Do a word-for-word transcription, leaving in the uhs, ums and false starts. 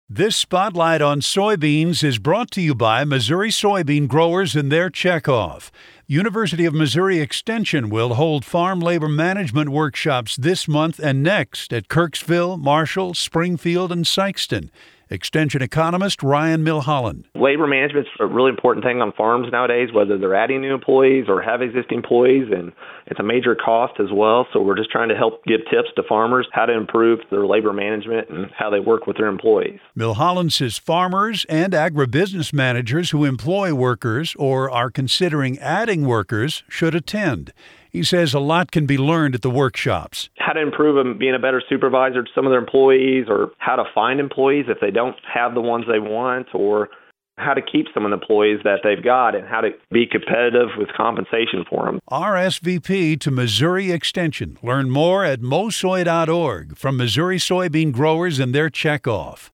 This spotlight on soybeans is brought to you by Missouri soybean growers and their checkoff. University of Missouri Extension will hold farm labor management workshops this month and next at Kirksville, Marshall, Springfield, and Sikeston. Extension economist Ryan Milholland. Labor management is a really important thing on farms nowadays, whether they're adding new employees or have existing employees, and it's a major cost as well. So we're just trying to help give tips to farmers how to improve their labor management and how they work with their employees. Milholland says farmers and agribusiness managers who employ workers or are considering adding workers should attend. He says a lot can be learned at the workshops. How to improve them being a better supervisor to some of their employees, or how to find employees if they don't have the ones they want, or how to keep some of the employees that they've got and how to be competitive with compensation for them. R S V P to Missouri Extension. Learn more at mosoy dot org from Missouri soybean growers and their checkoff.